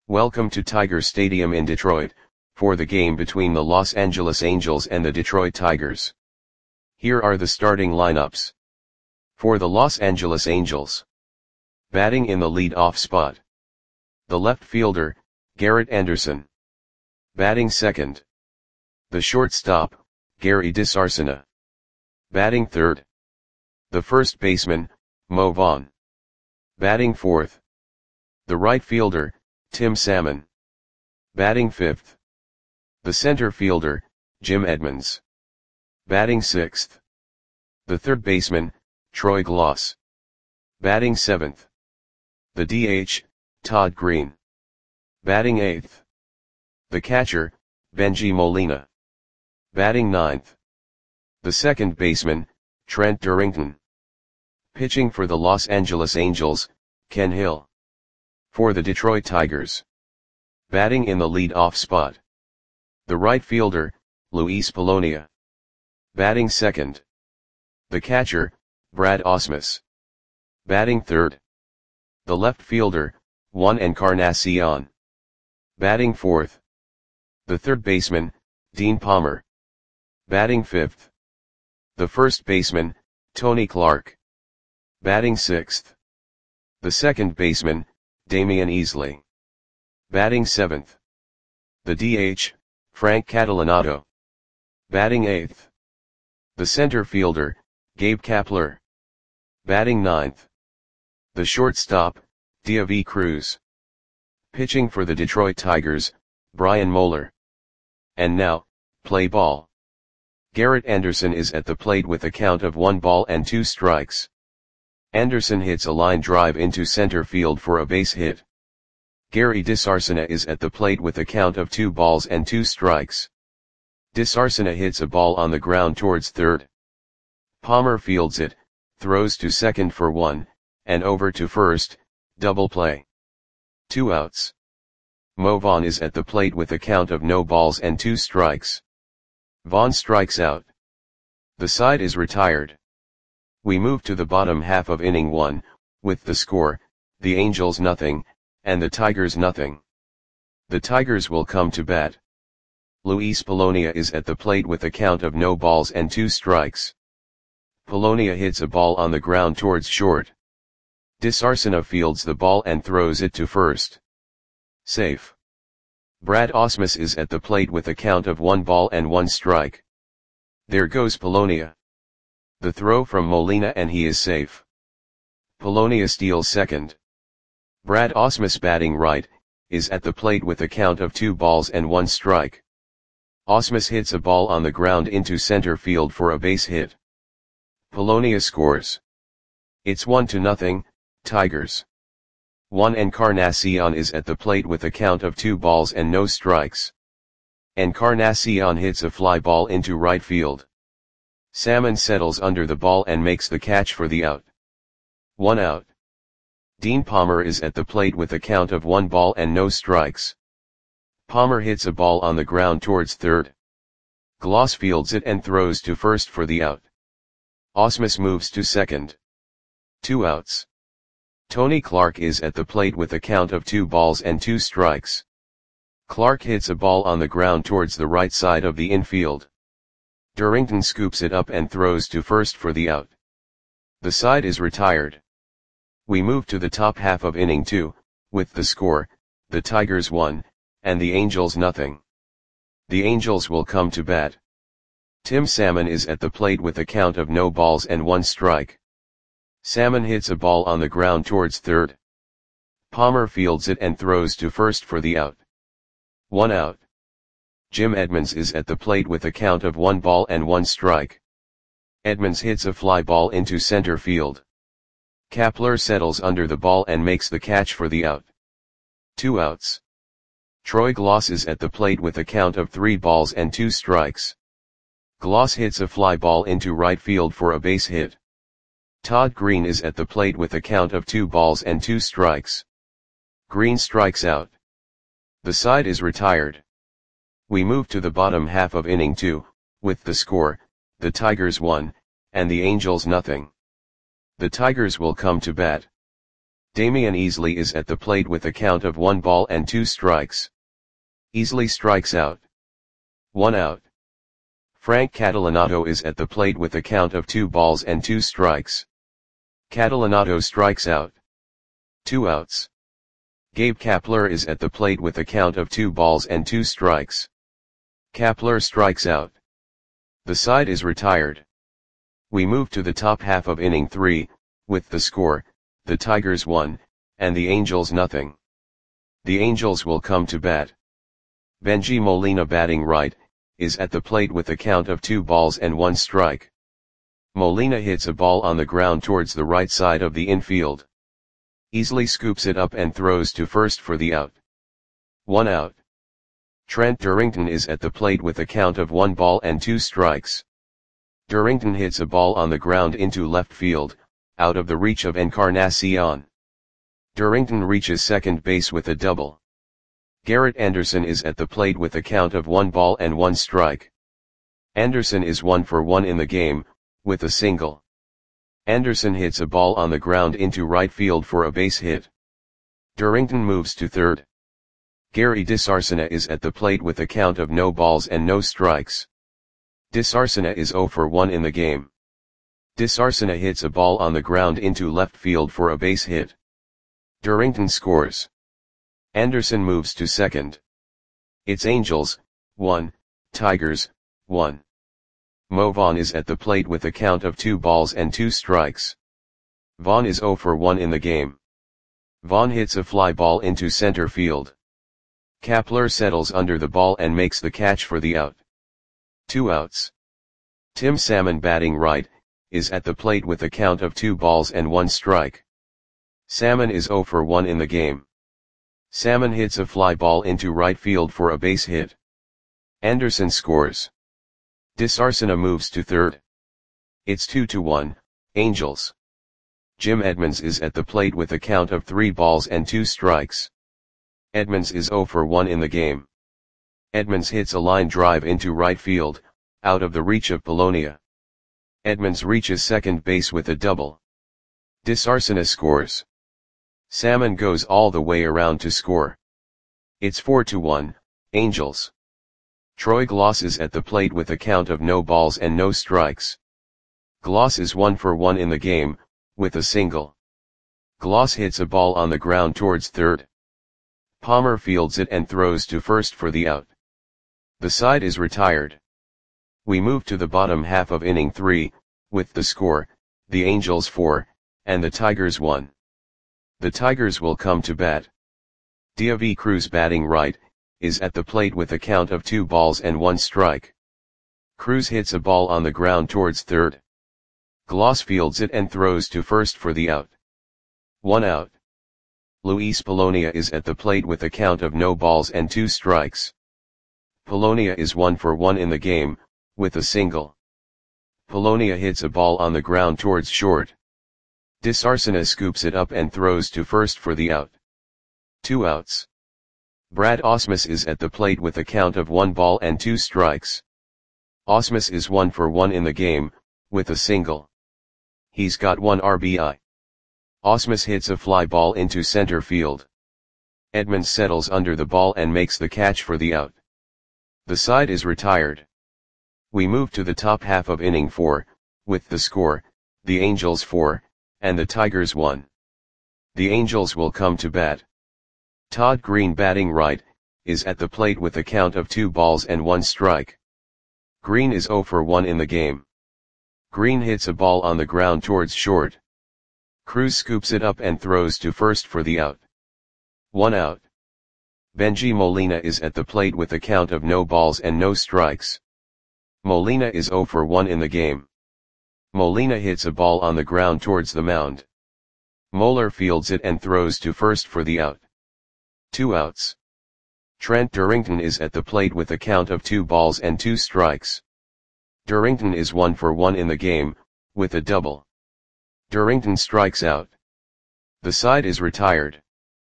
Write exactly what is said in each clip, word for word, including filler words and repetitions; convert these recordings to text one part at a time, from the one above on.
Welcome to Tiger Stadium in Detroit, for the game between the Los Angeles Angels and the Detroit Tigers. Here are the starting lineups. For the Los Angeles Angels. Batting in the lead-off spot. The left fielder, Garrett Anderson. Batting second. The shortstop, Gary DiSarcina. Batting third. The first baseman, Mo Vaughn. Batting fourth. The right fielder, Tim Salmon. Batting fifth. The center fielder, Jim Edmonds. Batting sixth. The third baseman, Troy Glaus. Batting seventh. The D H, Todd Green. Batting eighth. The catcher, Bengie Molina. Batting ninth. The second baseman, Trent Durrington. Pitching for the Los Angeles Angels, Ken Hill. For the Detroit Tigers. Batting in the lead-off spot. The right fielder, Luis Polonia. Batting second. The catcher, Brad Ausmus. Batting third. The left fielder, Juan Encarnacion. Batting fourth. The third baseman, Dean Palmer. Batting fifth. The first baseman, Tony Clark. Batting sixth. The second baseman, Damian Easley. Batting seventh. The D H, Frank Catalanotto. Batting eighth. The center fielder, Gabe Kapler. Batting ninth. The shortstop, Diavy Cruz. Pitching for the Detroit Tigers, Brian Moeller. And now, play ball. Garrett Anderson is at the plate with a count of one ball and two strikes. Anderson hits a line drive into center field for a base hit. Gary DiSarcina is at the plate with a count of two balls and two strikes. DiSarcina hits a ball on the ground towards third. Palmer fields it, throws to second for one, and over to first, double play. Two outs. Mo Vaughn is at the plate with a count of no balls and two strikes. Vaughn strikes out. The side is retired. We move to the bottom half of inning one, with the score, the Angels nothing, and the Tigers nothing. The Tigers will come to bat. Luis Polonia is at the plate with a count of no balls and two strikes. Polonia hits a ball on the ground towards short. DiSarcina fields the ball and throws it to first. Safe. Brad Ausmus is at the plate with a count of one ball and one strike. There goes Polonia. The throw from Molina and he is safe. Polonia steals second. Brad Ausmus batting right, is at the plate with a count of two balls and one strike. Ausmus hits a ball on the ground into center field for a base hit. Polonia scores. It's one to nothing, Tigers. Juan Encarnacion is at the plate with a count of two balls and no strikes. Encarnacion hits a fly ball into right field. Salmon settles under the ball and makes the catch for the out. One out. Dean Palmer is at the plate with a count of one ball and no strikes. Palmer hits a ball on the ground towards third. Glaus fields it and throws to first for the out. Ausmus moves to second. Two outs. Tony Clark is at the plate with a count of two balls and two strikes. Clark hits a ball on the ground towards the right side of the infield. Durrington scoops it up and throws to first for the out. The side is retired. We move to the top half of inning two, with the score, the Tigers one, and the Angels nothing. The Angels will come to bat. Tim Salmon is at the plate with a count of no balls and one strike. Salmon hits a ball on the ground towards third. Palmer fields it and throws to first for the out. One out. Jim Edmonds is at the plate with a count of one ball and one strike. Edmonds hits a fly ball into center field. Kapler settles under the ball and makes the catch for the out. Two outs. Troy Glaus is at the plate with a count of three balls and two strikes. Glaus hits a fly ball into right field for a base hit. Todd Green is at the plate with a count of two balls and two strikes. Green strikes out. The side is retired. We move to the bottom half of inning two, with the score, the Tigers one, and the Angels nothing. The Tigers will come to bat. Damian Easley is at the plate with a count of one ball and two strikes. Easley strikes out. One out. Frank Catalanato is at the plate with a count of two balls and two strikes. Catalanato strikes out. Two outs. Gabe Kapler is at the plate with a count of two balls and two strikes. Kapler strikes out. The side is retired. We move to the top half of inning three, with the score, the Tigers one, and the Angels nothing. The Angels will come to bat. Benji Molina, batting right, is at the plate with a count of two balls and one strike. Molina hits a ball on the ground towards the right side of the infield. Easley scoops it up and throws to first for the out. One out. Trent Durrington is at the plate with a count of one ball and two strikes. Durrington hits a ball on the ground into left field, out of the reach of Encarnacion. Durrington reaches second base with a double. Garrett Anderson is at the plate with a count of one ball and one strike. Anderson is one for one in the game, with a single. Anderson hits a ball on the ground into right field for a base hit. Durrington moves to third. Gary DiSarcina is at the plate with a count of no balls and no strikes. DiSarcina is zero for one in the game. DiSarcina hits a ball on the ground into left field for a base hit. Durrington scores. Anderson moves to second. It's Angels, one, Tigers, one. Mo Vaughn is at the plate with a count of two balls and two strikes. Vaughn is zero for one in the game. Vaughn hits a fly ball into center field. Kapler settles under the ball and makes the catch for the out. Two outs. Tim Salmon, batting right, is at the plate with a count of two balls and one strike. Salmon is zero for one in the game. Salmon hits a fly ball into right field for a base hit. Anderson scores. DiSarcina moves to third. It's two to one, Angels. Jim Edmonds is at the plate with a count of three balls and two strikes. Edmonds is zero for one in the game. Edmonds hits a line drive into right field, out of the reach of Polonia. Edmonds reaches second base with a double. DiSarcina scores. Salmon goes all the way around to score. It's four to one, Angels. Troy Gloss is at the plate with a count of no balls and no strikes. Gloss is one for one in the game, with a single. Gloss hits a ball on the ground towards third. Palmer fields it and throws to first for the out. The side is retired. We move to the bottom half of inning three, with the score, the Angels four, and the Tigers one. The Tigers will come to bat. Diavi Cruz, batting right, is at the plate with a count of two balls and one strike. Cruz hits a ball on the ground towards third. Gloss fields it and throws to first for the out. One out. Luis Polonia is at the plate with a count of no balls and two strikes. Polonia is one for one in the game, with a single. Polonia hits a ball on the ground towards short. DiSarcina scoops it up and throws to first for the out. Two outs. Brad Ausmus is at the plate with a count of one ball and two strikes. Ausmus is one for one in the game, with a single. He's got one R B I. Ausmus hits a fly ball into center field. Edmonds settles under the ball and makes the catch for the out. The side is retired. We move to the top half of inning four, with the score, the Angels four, and the Tigers one. The Angels will come to bat. Todd Green, batting right, is at the plate with a count of two balls and one strike. Green is zero for one in the game. Green hits a ball on the ground towards short. Cruz scoops it up and throws to first for the out. One out. Benji Molina is at the plate with a count of no balls and no strikes. Molina is zero for one in the game. Molina hits a ball on the ground towards the mound. Moeller fields it and throws to first for the out. Two outs. Trent Durrington is at the plate with a count of two balls and two strikes. Durrington is one for one in the game, with a double. Durrington strikes out. The side is retired.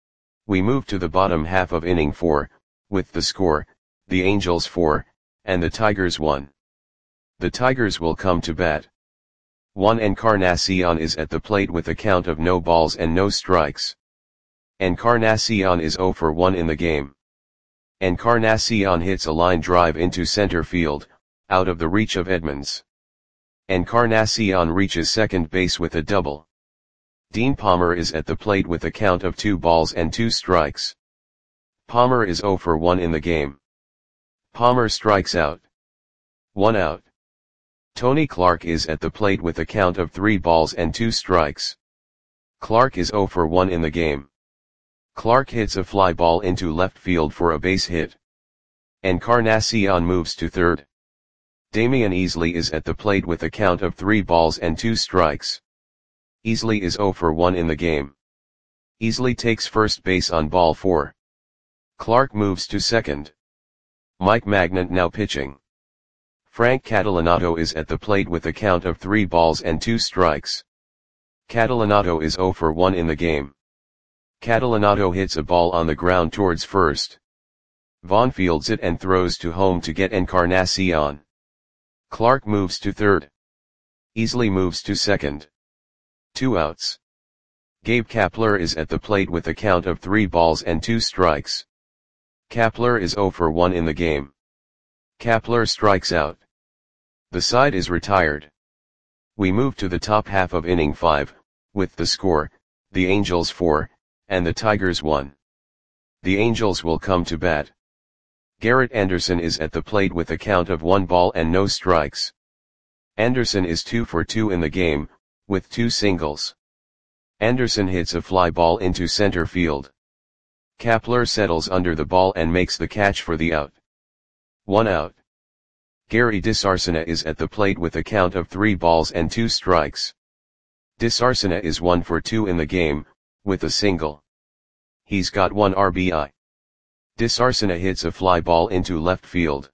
We move to the bottom half of inning four, with the score, the Angels four, and the Tigers one. The Tigers will come to bat. Juan Encarnacion is at the plate with a count of no balls and no strikes. Encarnacion is zero for one in the game. Encarnacion hits a line drive into center field, out of the reach of Edmonds. Encarnacion reaches second base with a double. Dean Palmer is at the plate with a count of two balls and two strikes. Palmer is zero for one in the game. Palmer strikes out. One out. Tony Clark is at the plate with a count of three balls and two strikes. Clark is zero for one in the game. Clark hits a fly ball into left field for a base hit. Encarnacion moves to third. Damian Easley is at the plate with a count of three balls and two strikes. Easley is zero for one in the game. Easley takes first base on ball four. Clark moves to second. Mike Magnant now pitching. Frank Catalanato is at the plate with a count of three balls and two strikes. Catalanato is zero for one in the game. Catalanato hits a ball on the ground towards first. Vaughn fields it and throws to home to get Encarnacion. Clark moves to third. Easley moves to second. Two outs. Gabe Kapler is at the plate with a count of three balls and two strikes. Kapler is zero for one in the game. Kapler strikes out. The side is retired. We move to the top half of inning five, with the score, the Angels four, and the Tigers one. The Angels will come to bat. Garrett Anderson is at the plate with a count of one ball and no strikes. Anderson is two for two in the game, with two singles. Anderson hits a fly ball into center field. Kapler settles under the ball and makes the catch for the out. One out. Gary DeSarcina is at the plate with a count of three balls and two strikes. DeSarcina is one for two in the game, with a single. He's got one R B I. DeSarcina hits a fly ball into left field.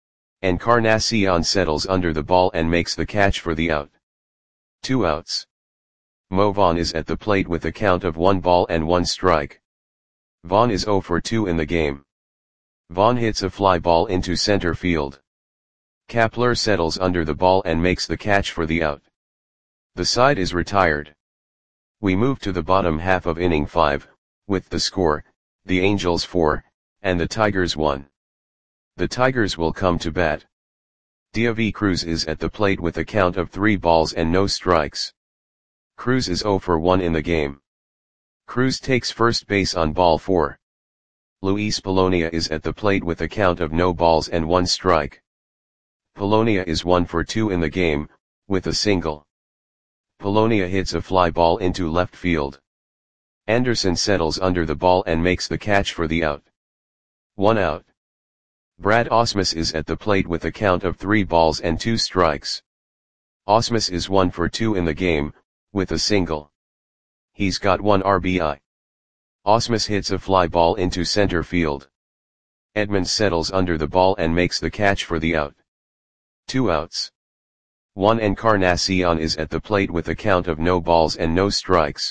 Encarnacion settles under the ball and makes the catch for the out. Two outs. Mo Vaughn is at the plate with a count of one ball and one strike. Vaughn is zero for two in the game. Vaughn hits a fly ball into center field. Kapler settles under the ball and makes the catch for the out. The side is retired. We move to the bottom half of inning five, with the score, the Angels four, and the Tigers one. The Tigers will come to bat. Diavi Cruz is at the plate with a count of three balls and no strikes. Cruz is zero for one in the game. Cruz takes first base on ball four. Luis Polonia is at the plate with a count of no balls and one strike. Polonia is one for two in the game, with a single. Polonia hits a fly ball into left field. Anderson settles under the ball and makes the catch for the out. One out. Brad Ausmus is at the plate with a count of three balls and two strikes. Ausmus is one for two in the game, with a single. He's got one R B I. Ausmus hits a fly ball into center field. Edmonds settles under the ball and makes the catch for the out. Two outs. One Encarnacion is at the plate with a count of no balls and no strikes.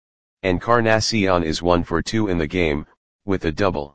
Encarnacion is one for two in the game, with a double.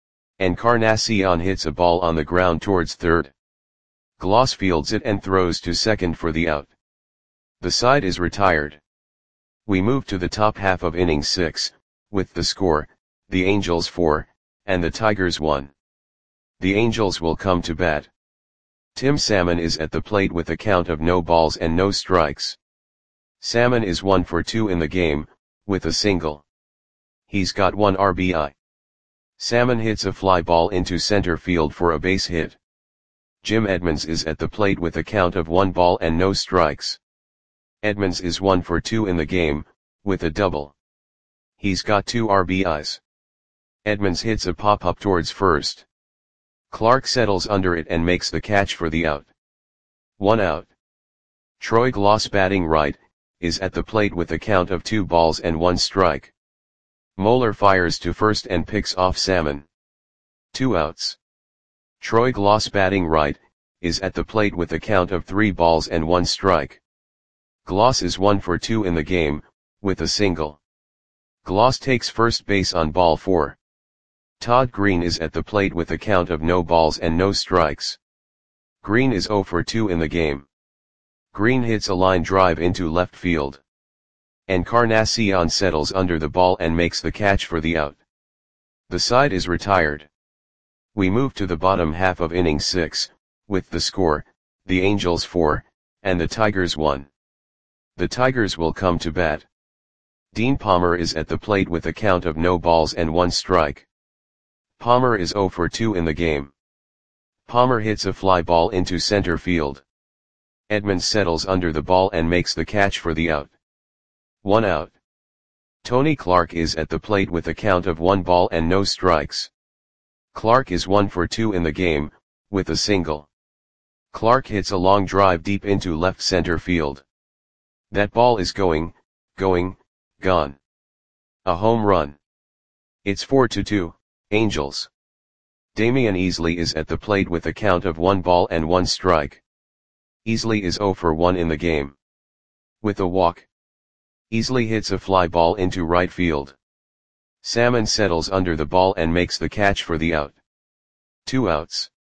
Encarnacion hits a ball on the ground towards third. Gloss fields it and throws to second for the out. The side is retired. We move to the top half of inning six, with the score, the Angels four, and the Tigers one. The Angels will come to bat. Tim Salmon is at the plate with a count of no balls and no strikes. Salmon is one for two in the game, with a single. He's got one R B I. Salmon hits a fly ball into center field for a base hit. Jim Edmonds is at the plate with a count of one ball and no strikes. Edmonds is one for two in the game, with a double. He's got two R B Is. Edmonds hits a pop-up towards first. Clark settles under it and makes the catch for the out. One out. Troy Gloss, batting right, is at the plate with a count of two balls and one strike. Moeller fires to first and picks off Salmon. Two outs. Troy Gloss, batting right, is at the plate with a count of three balls and one strike. Gloss is one for two in the game, with a single. Gloss takes first base on ball four. Todd Green is at the plate with a count of no balls and no strikes. Green is zero for two in the game. Green hits a line drive into left field. Encarnacion settles under the ball and makes the catch for the out. The side is retired. We move to the bottom half of inning six, with the score, the Angels four, and the Tigers one. The Tigers will come to bat. Dean Palmer is at the plate with a count of no balls and one strike. Palmer is oh for two in the game. Palmer hits a fly ball into center field. Edmonds settles under the ball and makes the catch for the out. One out. Tony Clark is at the plate with a count of one ball and no strikes. Clark is one for two in the game, with a single. Clark hits a long drive deep into left center field. That ball is going, going, gone. A home run. It's four to two, Angels. Damian Easley is at the plate with a count of one ball and one strike. Easley is oh for one in the game. With a walk. Easley hits a fly ball into right field. Salmon settles under the ball and makes the catch for the out. Two outs.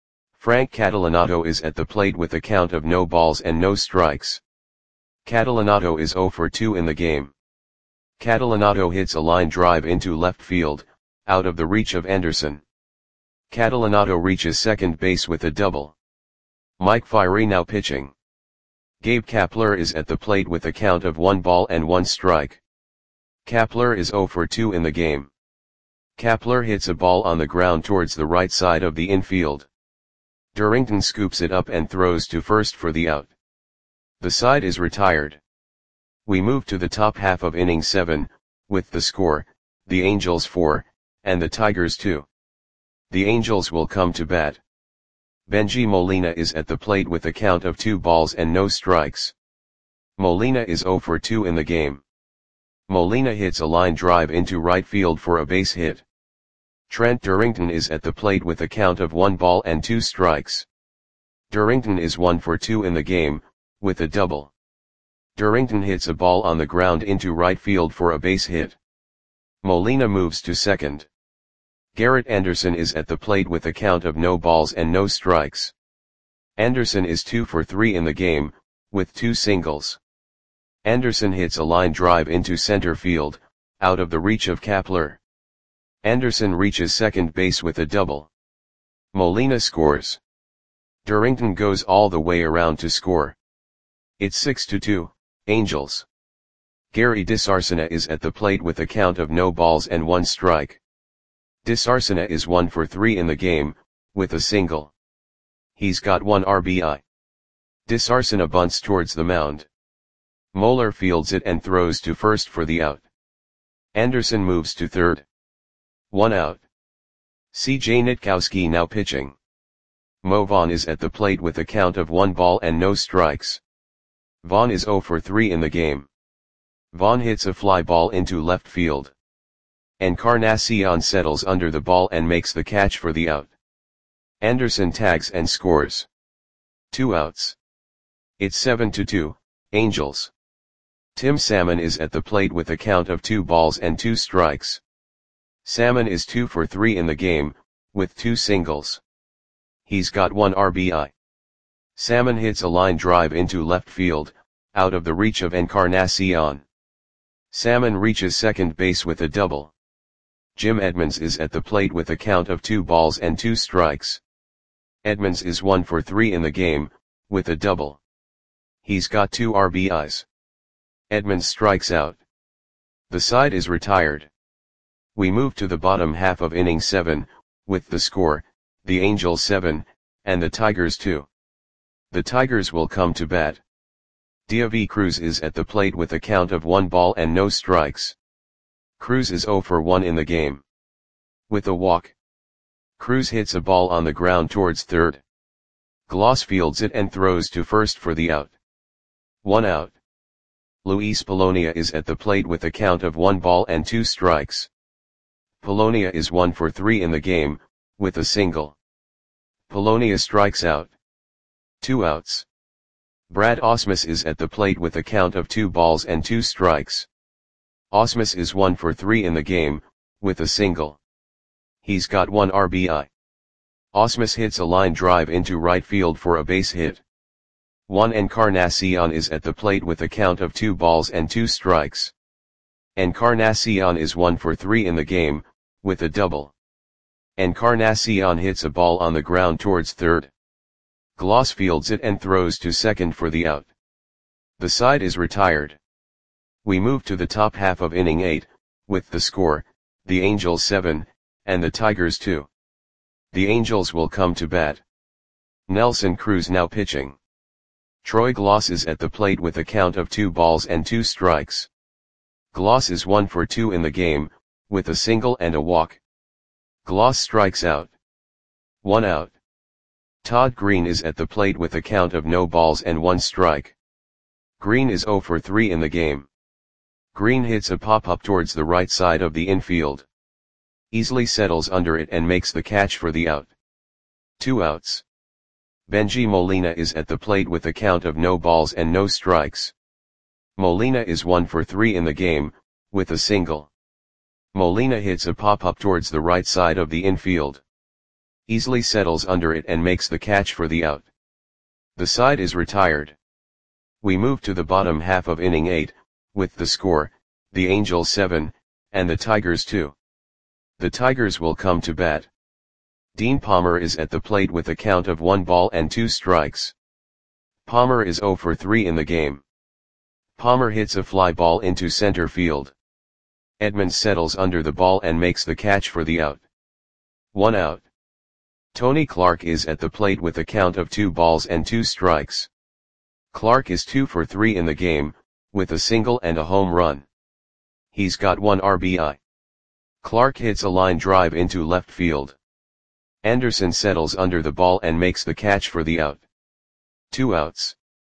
Frank Catalanotto is at the plate with a count of no balls and no strikes. Catalanotto is oh for two in the game. Catalanotto hits a line drive into left field, out of the reach of Anderson. Catalanotto reaches second base with a double. Mike Firey now pitching. Gabe Kapler is at the plate with a count of one ball and one strike. Kapler is oh for two in the game. Kapler hits a ball on the ground towards the right side of the infield. Durrington scoops it up and throws to first for the out. The side is retired. We move to the top half of inning seven, with the score, the Angels four, and the Tigers two. The Angels will come to bat. Benji Molina is at the plate with a count of two balls and no strikes. Molina is oh for two in the game. Molina hits a line drive into right field for a base hit. Trent Durrington is at the plate with a count of one ball and two strikes. Durrington is one for two in the game, with a double. Durrington hits a ball on the ground into right field for a base hit. Molina moves to second. Garrett Anderson is at the plate with a count of no balls and no strikes. Anderson is two for three in the game, with two singles. Anderson hits a line drive into center field, out of the reach of Kapler. Anderson reaches second base with a double. Molina scores. Durrington goes all the way around to score. It's six to two, Angels. Gary DeSarcina is at the plate with a count of no balls and one strike. DeSarcina is one for three in the game, with a single. He's got one R B I. DeSarcina bunts towards the mound. Moeller fields it and throws to first for the out. Anderson moves to third. One out. C J Nitkowski now pitching. Mo Vaughn is at the plate with a count of one ball and no strikes. Vaughn is oh for three in the game. Vaughn hits a fly ball into left field. Encarnacion settles under the ball and makes the catch for the out. Anderson tags and scores. Two outs. It's seven to two, Angels. Tim Salmon is at the plate with a count of two balls and two strikes. Salmon is two for three in the game, with two singles. He's got one R B I. Salmon hits a line drive into left field, out of the reach of Encarnacion. Salmon reaches second base with a double. Jim Edmonds is at the plate with a count of two balls and two strikes. Edmonds is one for three in the game, with a double. He's got two R B Is. Edmonds strikes out. The side is retired. We move to the bottom half of inning seven, with the score, the Angels seven, and the Tigers two. The Tigers will come to bat. Diaby Cruz is at the plate with a count of one ball and no strikes. Cruz is oh for one in the game. With a walk. Cruz hits a ball on the ground towards third. Gloss fields it and throws to first for the out. One out. Luis Polonia is at the plate with a count of one ball and two strikes. Polonia is one for three in the game, with a single. Polonia strikes out. Two outs. Brad Ausmus is at the plate with a count of two balls and two strikes. Ausmus is one for three in the game, with a single. He's got one R B I. Ausmus hits a line drive into right field for a base hit. Juan Encarnacion is at the plate with a count of two balls and two strikes. Encarnacion is one for three in the game, with a double. Encarnacion hits a ball on the ground towards third. Gloss fields it and throws to second for the out. The side is retired. We move to the top half of inning eight, with the score, the Angels seven, and the Tigers two. The Angels will come to bat. Nelson Cruz now pitching. Troy Gloss is at the plate with a count of two balls and two strikes. Gloss is one for two in the game, with a single and a walk. Gloss strikes out. One out. Todd Green is at the plate with a count of no balls and one strike. Green is zero for three in the game. Green hits a pop-up towards the right side of the infield. Easily settles under it and makes the catch for the out. Two outs. Benji Molina is at the plate with a count of no balls and no strikes. Molina is one for three in the game, with a single. Molina hits a pop-up towards the right side of the infield. Easily settles under it and makes the catch for the out. The side is retired. We move to the bottom half of inning eight, with the score, the Angels seven, and the Tigers two. The Tigers will come to bat. Dean Palmer is at the plate with a count of one ball and two strikes. Palmer is zero for three in the game. Palmer hits a fly ball into center field. Edmonds settles under the ball and makes the catch for the out. One out. Tony Clark is at the plate with a count of two balls and two strikes. Clark is two for three in the game, with a single and a home run. He's got one R B I. Clark hits a line drive into left field. Anderson settles under the ball and makes the catch for the out. Two outs.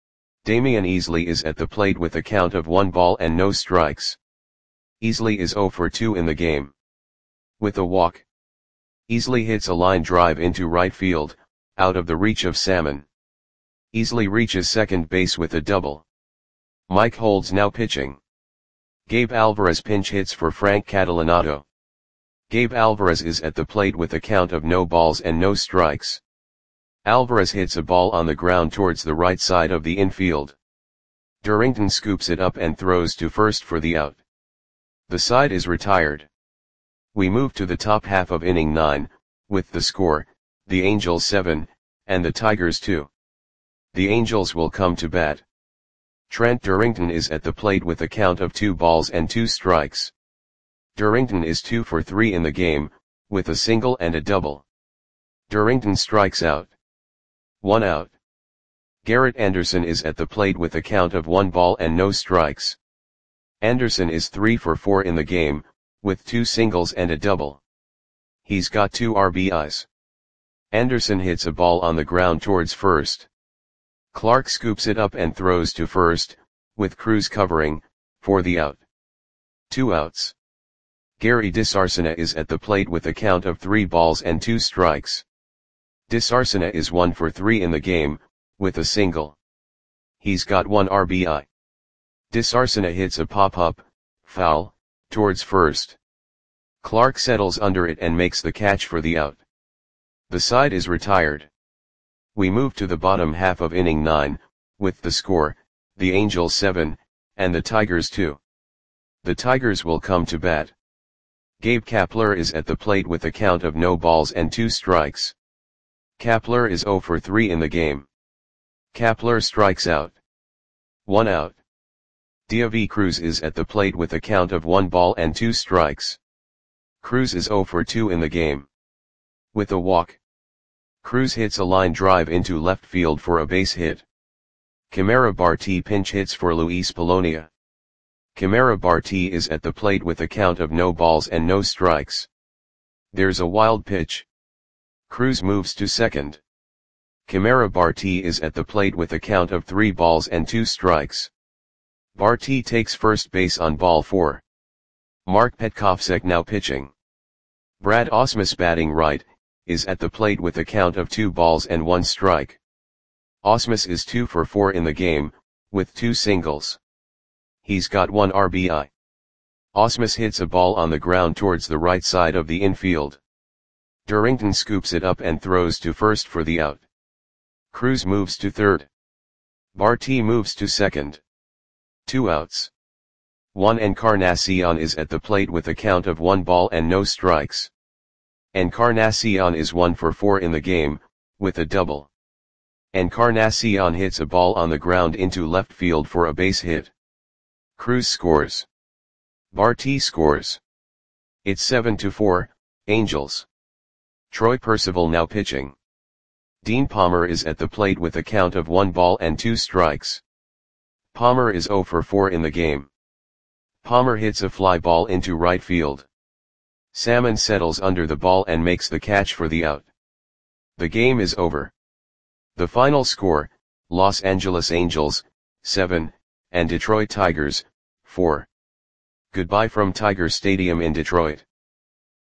Damian Easley is at the plate with a count of one ball and no strikes. Easley is zero for two in the game. With a walk. Easley hits a line drive into right field, out of the reach of Salmon. Easley reaches second base with a double. Mike Holds now pitching. Gabe Alvarez pinch hits for Frank Catalanotto. Gabe Alvarez is at the plate with a count of no balls and no strikes. Alvarez hits a ball on the ground towards the right side of the infield. Durrington scoops it up and throws to first for the out. The side is retired. We move to the top half of inning nine, with the score, the Angels seven, and the Tigers two. The Angels will come to bat. Trent Durrington is at the plate with a count of two balls and two strikes. Durrington is two for three in the game, with a single and a double. Durrington strikes out. One out. Garrett Anderson is at the plate with a count of one ball and no strikes. Anderson is three for four in the game, with two singles and a double. He's got two R B Is. Anderson hits a ball on the ground towards first. Clark scoops it up and throws to first, with Cruz covering, for the out. Two outs. Gary DeSarcina is at the plate with a count of three balls and two strikes. DeSarcina is one for three in the game, with a single. He's got one R B I. DeSarcina hits a pop-up, foul, towards first. Clark settles under it and makes the catch for the out. The side is retired. We move to the bottom half of inning nine, with the score, the Angels seven, and the Tigers two. The Tigers will come to bat. Gabe Kapler is at the plate with a count of no balls and two strikes. Kapler is zero for three in the game. Kapler strikes out. One out. Diavi Cruz is at the plate with a count of one ball and two strikes. Cruz is zero for two in the game. With a walk. Cruz hits a line drive into left field for a base hit. Camara Barti pinch hits for Luis Polonia. Camara Barti is at the plate with a count of no balls and no strikes. There's a wild pitch. Cruz moves to second. Camara Barti is at the plate with a count of three balls and two strikes. Barti takes first base on ball four. Mark Petkovsek now pitching. Brad Ausmus batting right, is at the plate with a count of two balls and one strike. Ausmus is two for four in the game, with two singles. He's got one R B I. Ausmus hits a ball on the ground towards the right side of the infield. Durrington scoops it up and throws to first for the out. Cruz moves to third. Barty moves to second. Two outs. Juan Encarnacion is at the plate with a count of one ball and no strikes. Encarnacion is one for four in the game, with a double. Encarnacion hits a ball on the ground into left field for a base hit. Cruz scores. Barty scores. It's seven to four, Angels. Troy Percival now pitching. Dean Palmer is at the plate with a count of one ball and two strikes. Palmer is zero for four in the game. Palmer hits a fly ball into right field. Salmon settles under the ball and makes the catch for the out. The game is over. The final score, Los Angeles Angels, seven, and Detroit Tigers, four. Goodbye from Tiger Stadium in Detroit.